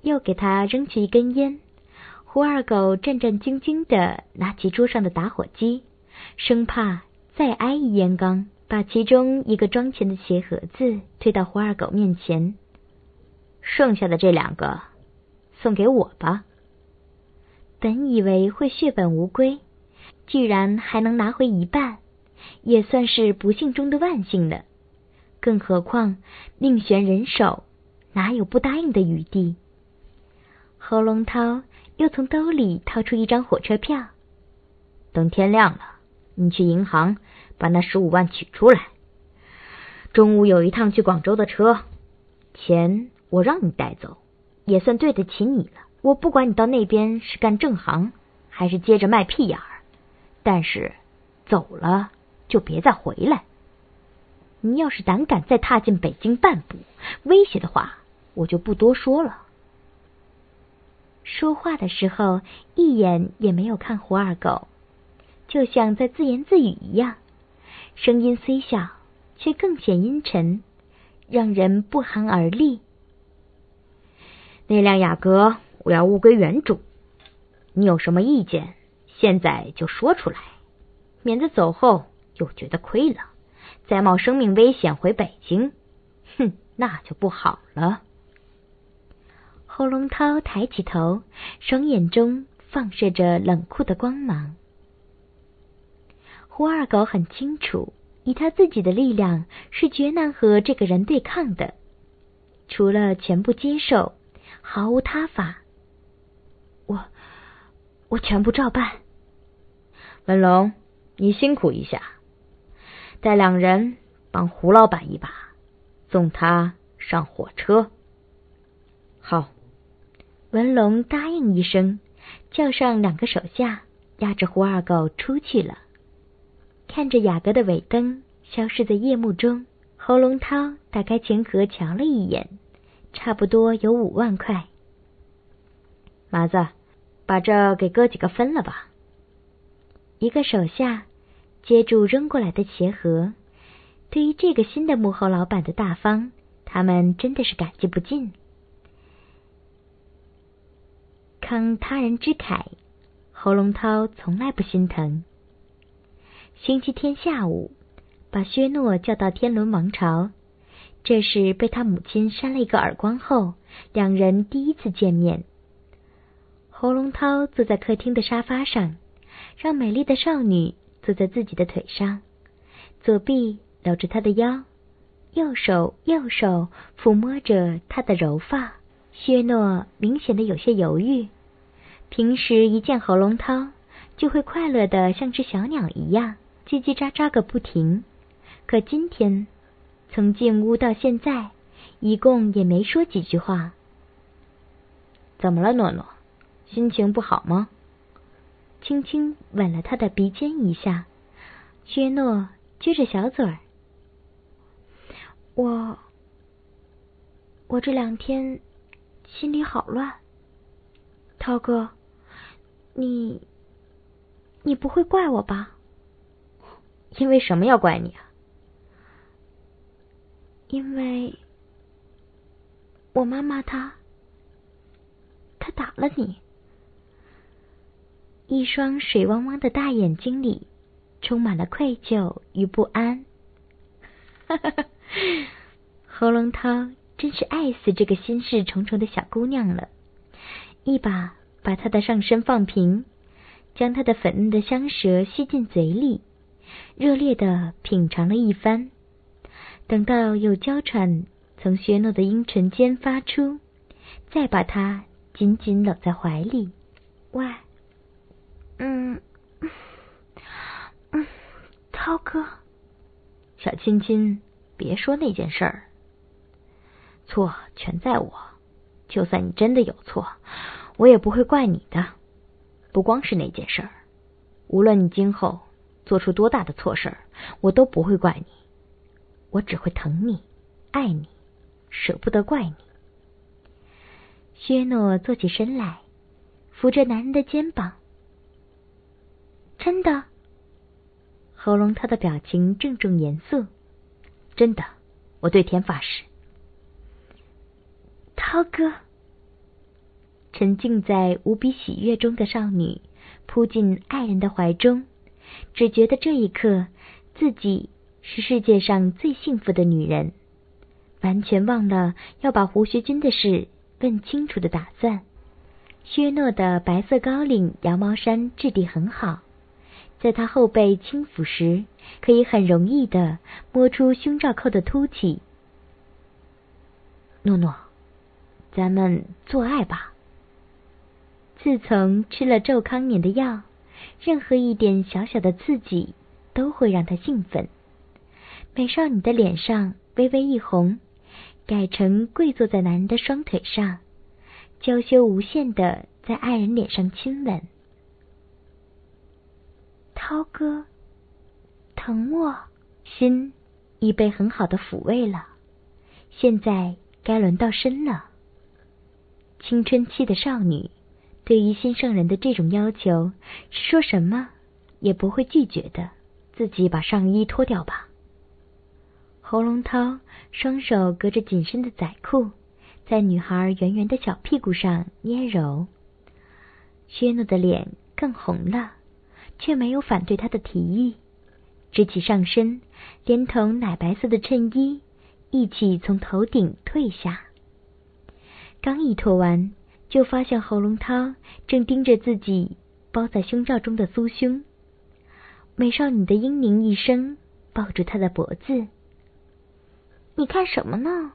又给他扔去一根烟。胡二狗战战兢兢地拿起桌上的打火机，生怕再挨一烟缸，把其中一个装钱的鞋盒子推到胡二狗面前。剩下的这2个送给我吧。本以为会血本无归，居然还能拿回一半，也算是不幸中的万幸了。更何况另选人手，哪有不答应的余地？侯龙涛又从兜里掏出一张火车票。等天亮了，你去银行把那15万取出来。中午有一趟去广州的车，钱我让你带走，也算对得起你了。我不管你到那边是干正行，还是接着卖屁眼儿，但是走了就别再回来。你要是胆敢再踏进北京半步，威胁的话，我就不多说了。说话的时候一眼也没有看胡二狗，就像在自言自语一样，声音虽小，却更显阴沉，让人不寒而栗。那辆雅阁我要物归原主，你有什么意见，现在就说出来，免得走后又觉得亏了，再冒生命危险回北京，那就不好了。侯龙涛抬起头，双眼中放射着冷酷的光芒。胡二狗很清楚，以他自己的力量是绝难和这个人对抗的，除了全部接受，毫无他法。我全部照办。文龙，你辛苦一下，带2人帮胡老板一把，送他上火车。好。文龙答应一声，叫上2个手下，押着胡二狗出去了。看着雅阁的尾灯消失在夜幕中，侯龙涛打开钱盒瞧了一眼，差不多有5万块。麻子，把这给哥几个分了吧。一个手下接住扔过来的鞋盒，对于这个新的幕后老板的大方，他们真的是感激不尽。慷他人之慨，侯龙涛从来不心疼。星期天下午，把薛诺叫到天伦王朝，这是被他母亲扇了一个耳光后，2人第一次见面。侯龙涛坐在客厅的沙发上，让美丽的少女坐在自己的腿上，左臂搂着她的腰，右手抚摸着她的柔发。薛诺明显的有些犹豫，平时一见侯龙涛就会快乐的像只小鸟一样叽叽喳喳个不停，可今天从进屋到现在一共也没说几句话。怎么了，诺诺？心情不好吗？轻轻吻了他的鼻尖一下，薛诺撅着小嘴儿。我这2天心里好乱。涛哥，你不会怪我吧？因为什么要怪你啊？因为我妈妈她打了你。一双水汪汪的大眼睛里充满了愧疚与不安。侯龙涛真是爱死这个心事重重的小姑娘了，一把把她的上身放平，将她的粉嫩的香舌吸进嘴里，热烈地品尝了一番。等到有娇喘从薛诺的阴唇间发出，再把她紧紧搂在怀里。喂，涛哥，小亲亲，别说那件事儿，错全在我，就算你真的有错，我也不会怪你的。不光是那件事儿，无论你今后做出多大的错事儿，我都不会怪你，我只会疼你，爱你，舍不得怪你。薛诺坐起身来，扶着男人的肩膀。真的？喉咙他的表情郑重严肃。真的，我对天发誓。涛哥， 沉浸在无比喜悦中的少女扑进爱人的怀中，只觉得这一刻自己是世界上最幸福的女人，完全忘了要把胡学军的事问清楚的打算。薛诺的白色高领羊毛衫质地很好，在他后背轻抚时，可以很容易地摸出胸罩扣的凸起。诺诺，咱们做爱吧。自从吃了周康年的药，任何一点小小的刺激都会让他兴奋。美少女的脸上微微一红，改成跪坐在男人的双腿上，娇羞无限地在爱人脸上亲吻。涛哥，疼我。心已被很好的抚慰了，现在该轮到身了。青春期的少女对于心上人的这种要求，是说什么也不会拒绝的。自己把上衣脱掉吧。侯龙涛双手隔着紧身的仔裤，在女孩圆圆的小屁股上捏揉。薛诺的脸更红了，却没有反对他的提议，直起上身，连同奶白色的衬衣一起从头顶退下。刚一脱完，就发现侯龙涛正盯着自己包在胸罩中的酥胸。美少女的嘤咛一声，抱住他的脖子。你看什么呢？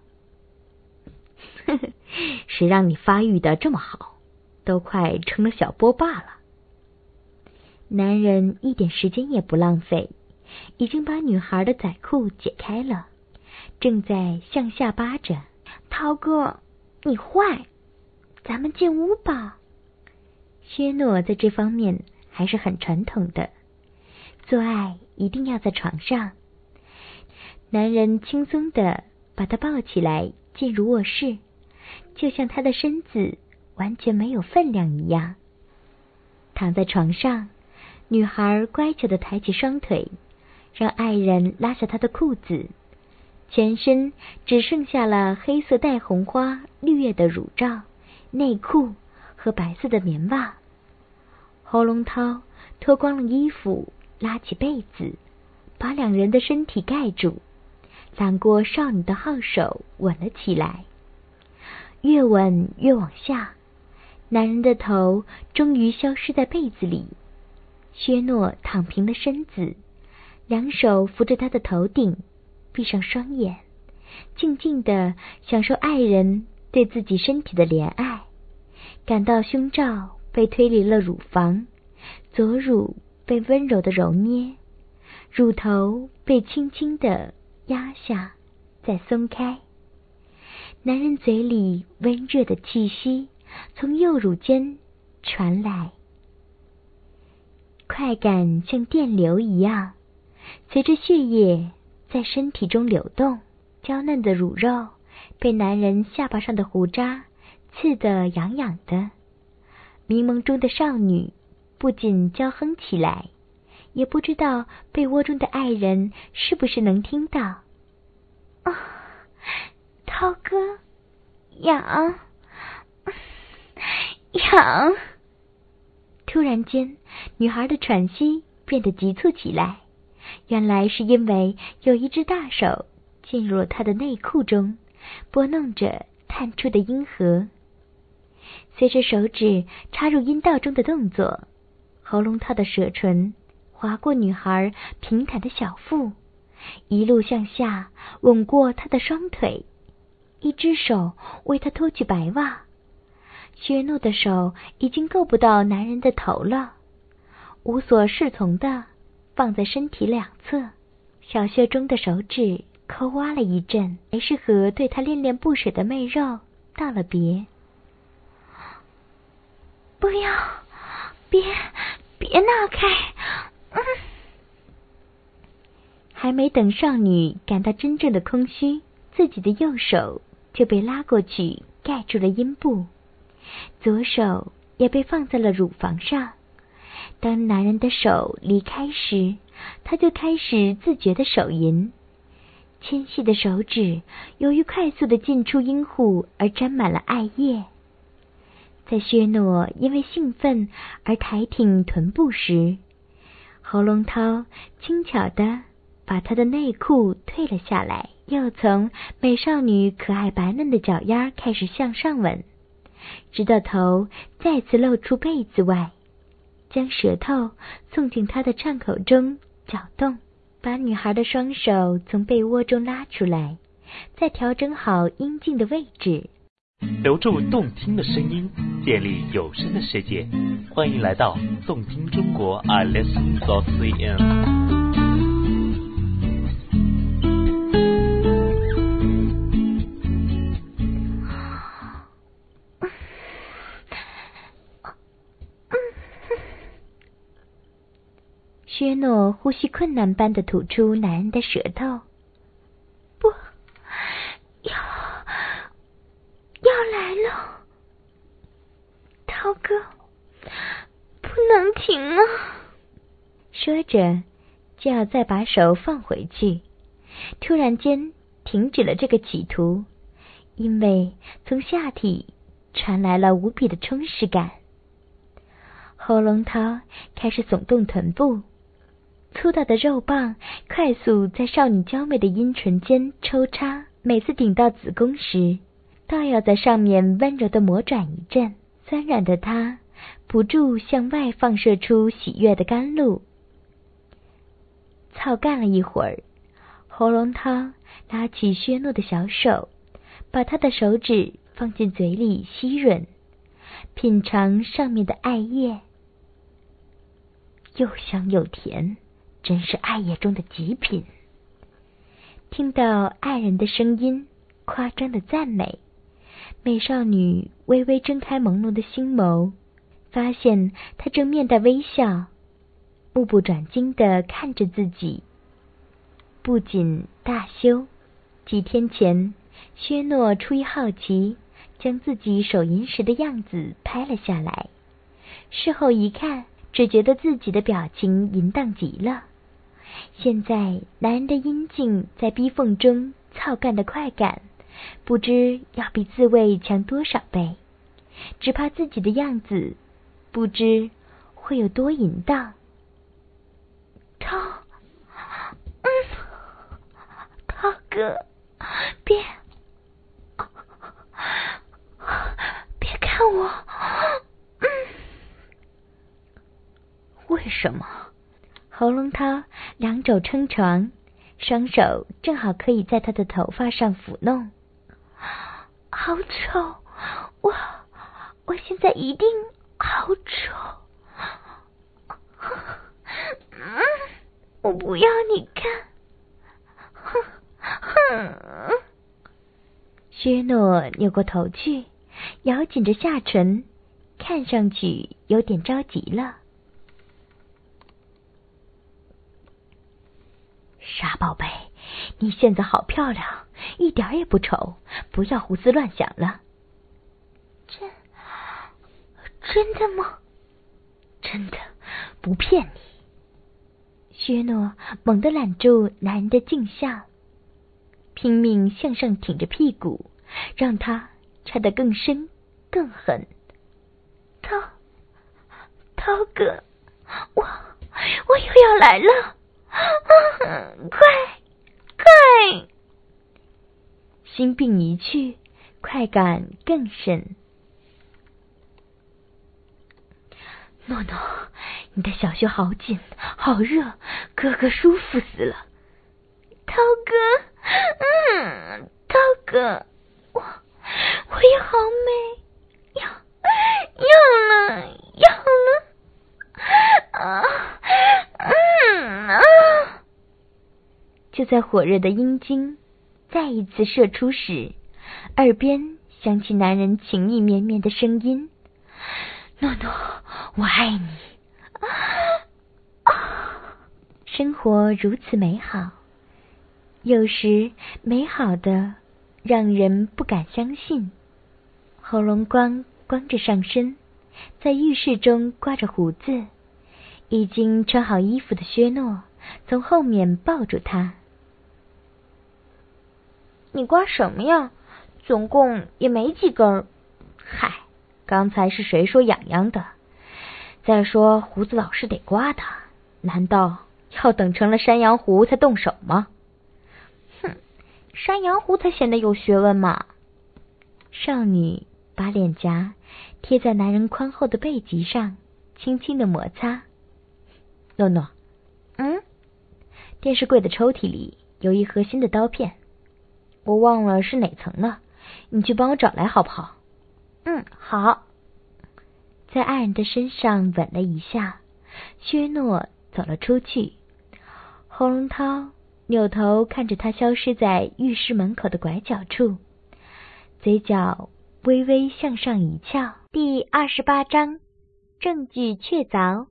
谁让你发育的这么好，都快成了小波霸了。男人一点时间也不浪费，已经把女孩的仔裤解开了，正在向下扒着。涛哥，你坏，咱们进屋吧。薛诺在这方面还是很传统的，做爱一定要在床上。男人轻松地把她抱起来进入卧室，就像他的身子完全没有分量一样。躺在床上，女孩乖巧地抬起双腿，让爱人拉下她的裤子，全身只剩下了黑色带红花绿叶的乳罩、内裤和白色的棉袜。侯龙涛脱光了衣服，拉起被子，把两人的身体盖住，揽过少女的号手吻了起来。越吻越往下，男人的头终于消失在被子里。薛诺躺平了身子，两手扶着他的头顶，闭上双眼，静静地享受爱人对自己身体的怜爱，感到胸罩被推离了乳房，左乳被温柔地揉捏，乳头被轻轻地压下再松开。男人嘴里温热的气息从右乳间传来，快感像电流一样随着血液在身体中流动。娇嫩的乳肉被男人下巴上的胡渣刺得痒痒的，迷蒙中的少女不仅娇哼起来，也不知道被窝中的爱人是不是能听到。啊，涛哥，痒，痒。突然间，女孩的喘息变得急促起来，原来是因为有一只大手进入了她的内裤中，拨弄着探出的阴核。随着手指插入阴道中的动作，喉咙涛的舌唇划过女孩平坦的小腹，一路向下吻过她的双腿，一只手为她脱去白袜。薛诺的手已经够不到男人的头了，无所适从的放在身体两侧，小穴中的手指抠挖了一阵，还是和对他恋恋不舍的媚肉道了别。不要，别拿开！还没等少女感到真正的空虚，自己的右手就被拉过去盖住了阴部，左手也被放在了乳房上。当男人的手离开时，他就开始自觉的手淫，纤细的手指由于快速的进出阴户而沾满了艾叶。 在薛诺因为兴奋而抬挺臀部时，侯龙涛轻巧地把她的内裤退了下来，又从美少女可爱白嫩的脚丫开始向上吻，直到头再次露出被子外，将舌头送进她的畅口中搅动，把女孩的双手从被窝中拉出来，再调整好阴茎的位置， 留住动听的声音，建立有声的世界。欢迎来到动听中国 I Listen.cn。 薛诺呼吸困难般地吐出男人的舌头。不，要来了，涛哥，不能停啊！说着就要再把手放回去，突然间停止了这个企图，因为从下体传来了无比的充实感。侯龙涛开始耸动臀部，粗大的肉棒快速在少女娇美的阴唇间抽插，每次顶到子宫时，倒要在上面温柔地磨转一阵，酸软的它不住向外放射出喜悦的甘露。操干了一会儿，侯龙涛拉起薛诺的小手，把他的手指放进嘴里吸吮，品尝上面的艾叶，又香又甜，真是艾叶中的极品。听到爱人的声音，夸张的赞美，美少女微微睁开朦胧的星眸，发现他正面带微笑，目不转睛地看着自己。不仅大羞，几天前薛诺出于好奇，将自己手淫时的样子拍了下来，事后一看，只觉得自己的表情淫荡极了。现在男人的阴茎在逼缝中操干的快感，不知要比自慰强多少倍，只怕自己的样子不知会有多淫荡。涛哥，别看我。为什么？侯龙涛两肘撑床，双手正好可以在他的头发上抚弄。好丑，我现在一定好丑。我不要你看。薛诺扭过头去，咬紧着下唇，看上去有点着急了。傻宝贝，你现在好漂亮，一点也不丑，不要胡思乱想了。真的吗？真的，不骗你。薛诺猛地揽住男人的镜像，拼命向上挺着屁股，让他插得更深更狠。涛哥，我又要来了。快！心病一去，快感更甚。诺诺，你的小穴好紧，好热，哥哥舒服死了。涛哥，我也好美，要了。就在火热的阴茎再一次射出时，耳边响起男人情意绵绵的声音：诺诺，我爱你。生活如此美好，有时美好的让人不敢相信。侯龙光着上身，在浴室中刮着胡子，已经穿好衣服的薛诺从后面抱住他。你刮什么呀？总共也没几根儿。嗨， 刚才是谁说痒痒的？再说胡子老是得刮它，难道要等成了山羊胡才动手吗？哼，山羊胡才显得有学问嘛。少女把脸颊贴在男人宽厚的背脊上，轻轻的摩擦。诺诺，电视柜的抽屉里有一盒新的刀片，我忘了是哪层了，你去帮我找来好不好？好。在爱人的身上吻了一下，薛诺走了出去。侯龙涛扭头看着他消失在浴室门口的拐角处，嘴角微微向上一翘。第28章，证据确凿。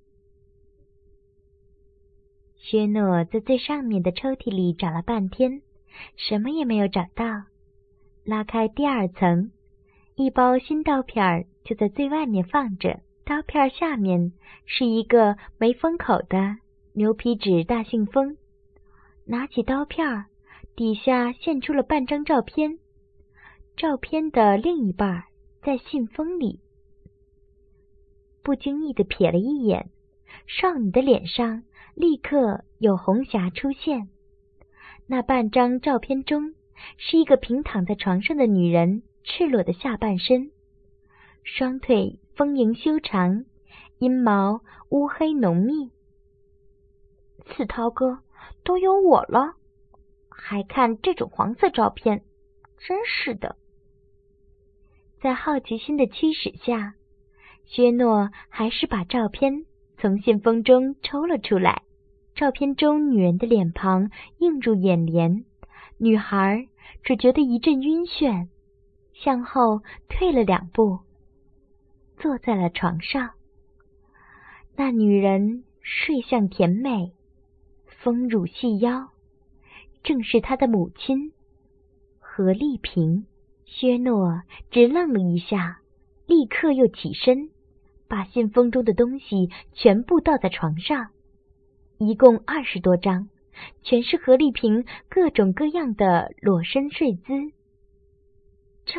薛诺在最上面的抽屉里找了半天，什么也没有找到。拉开第2层，一包新刀片就在最外面放着，刀片下面是一个没封口的牛皮纸大信封。拿起刀片，底下现出了半张照片，照片的另一半在信封里。不经意地瞥了一眼，少女的脸上立刻有红霞出现。那半张照片中是一个平躺在床上的女人，赤裸的下半身，双腿丰盈修长，阴毛乌黑浓密。刺涛哥，都有我了，还看这种黄色照片，真是的。在好奇心的驱使下，薛诺还是把照片从信封中抽了出来。照片中女人的脸庞映入眼帘，女孩只觉得一阵晕眩，向后退了2步，坐在了床上。那女人睡相甜美，丰乳细腰，正是她的母亲何丽萍。薛诺只愣了一下，立刻又起身，把信封中的东西全部倒在床上，一共20多张，全是何丽萍各种各样的裸身睡姿。这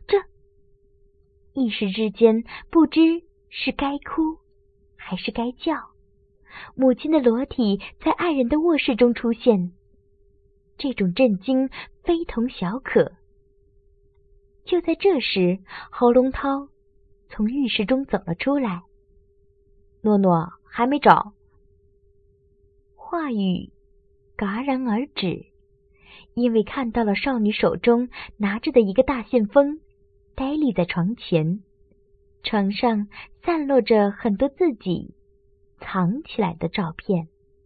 一时之间不知是该哭还是该叫。母亲的裸体在爱人的卧室中出现，这种震惊非同小可。就在这时，侯龙涛从浴室中走了出来。诺诺，还没找。话语戛然而止，因为看到了少女手中拿着的一个大信封呆立在床前，床上散落着很多自己藏起来的照片。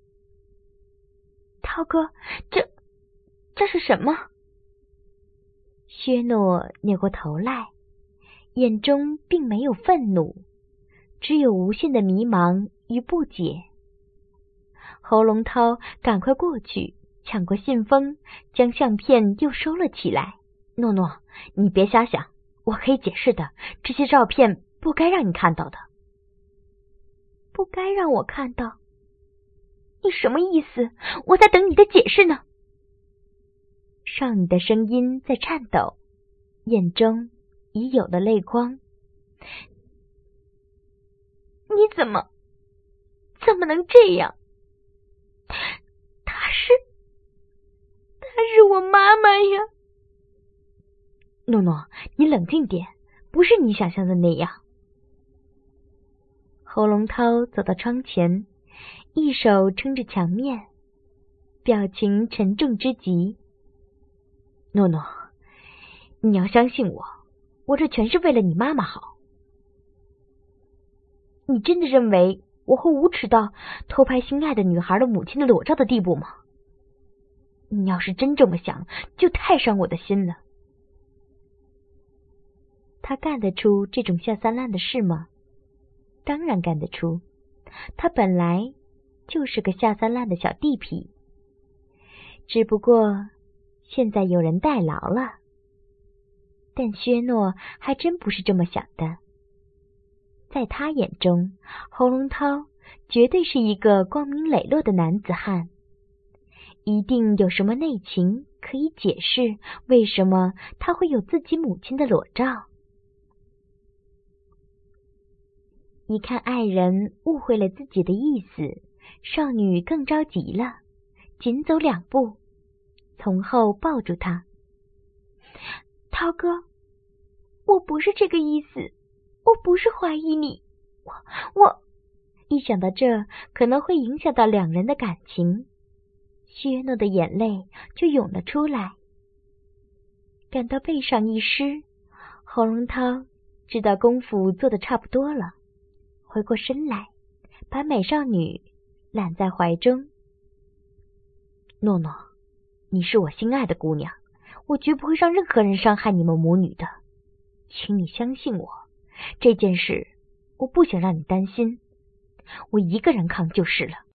涛哥，这是什么？薛诺扭过头来，眼中并没有愤怒，只有无限的迷茫与不解。侯龙涛赶快过去抢过信封，将相片又收了起来。诺诺，你别瞎想，我可以解释的，这些照片不该让你看到的。不该让我看到？你什么意思？我在等你的解释呢。少女的声音在颤抖，眼中已有了泪光。你怎么能这样？她是我妈妈呀。诺诺，你冷静点，不是你想象的那样。侯龙涛走到窗前，一手撑着墙面，表情沉重之极。诺诺，你要相信我，我这全是为了你妈妈好。你真的认为我会无耻到偷拍心爱的女孩的母亲的裸照的地步吗？你要是真这么想，就太伤我的心了。他干得出这种下三滥的事吗？当然干得出，他本来就是个下三滥的小地痞，只不过现在有人代劳了。但薛诺还真不是这么想的，在他眼中，侯龙涛绝对是一个光明磊落的男子汉，一定有什么内情可以解释为什么他会有自己母亲的裸照。 一看爱人误会了自己的意思，少女更着急了，紧走2步，从后抱住他。涛哥，我不是这个意思，我不是怀疑你，我一想到这可能会影响到2人的感情，薛诺的眼泪就涌了出来。感到背上一湿，洪荣涛知道功夫做得差不多了，回过身来，把美少女揽在怀中。诺诺，你是我心爱的姑娘，我绝不会让任何人伤害你们母女的，请你相信我，这件事我不想让你担心，我一个人扛就是了。